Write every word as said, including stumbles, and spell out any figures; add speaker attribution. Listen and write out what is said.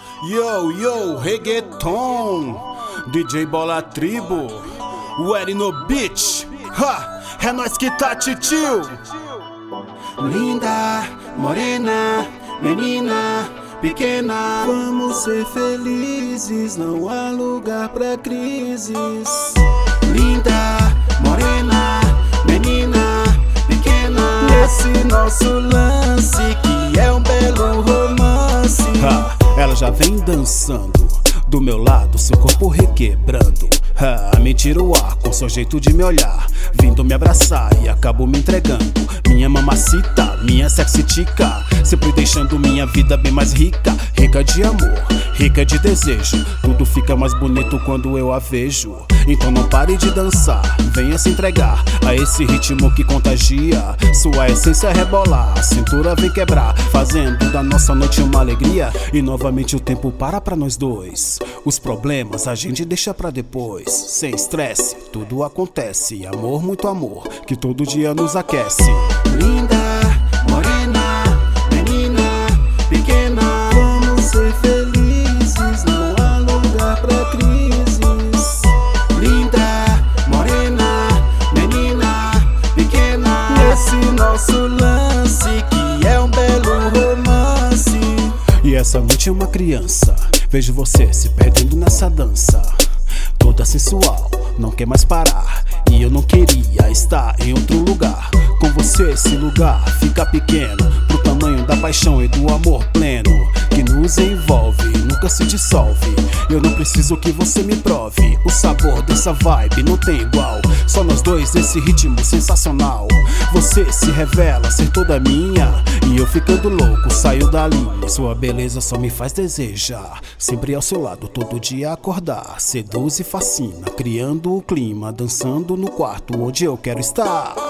Speaker 1: Yo, yo, reggaeton, D J Bola Tribo, Wery no beat, ha, é nós que tá, titio. Linda, morena, menina, pequena, vamos ser felizes, não há lugar pra crises. Linda, morena, menina, pequena, esse nosso lance que é um belo romance. Ha, ela já vem dançando do meu lado, seu corpo requebrando. Ah, me tira o ar com seu jeito de me olhar, vindo me abraçar e acabo me entregando. Minha mamacita, minha sexy tica, sempre deixando minha vida bem mais rica. Rica de amor, rica de desejo, tudo fica mais bonito quando eu a vejo. Então não pare de dançar, venha se entregar a esse ritmo que contagia. Sua essência rebolar, a cintura vem quebrar, fazendo da nossa noite uma alegria. E novamente o tempo para pra nós dois, os problemas a gente deixa pra depois. Sem estresse, tudo acontece, amor, muito amor, que todo dia nos aquece. Linda, morena, menina, pequena, vamos ser felizes, não há lugar pra crises. Linda, morena, menina, pequena, esse nosso lance que é um belo romance. E essa noite é uma criança, vejo você se perdendo nessa dança, toda sensual, não quer mais parar. E eu não queria estar em outro lugar. Com você esse lugar fica pequeno, pro tamanho da paixão e do amor pleno que nos envolve, nunca se dissolve. Eu não preciso que você me prove, o sabor dessa vibe não tem igual. Só nós dois nesse ritmo sensacional. Você se revela ser toda minha, e eu ficando louco saio da linha. Sua beleza só me faz desejar, sempre ao seu lado todo dia acordar. Seduz e fascina, criando o clima, dançando no quarto onde eu quero estar.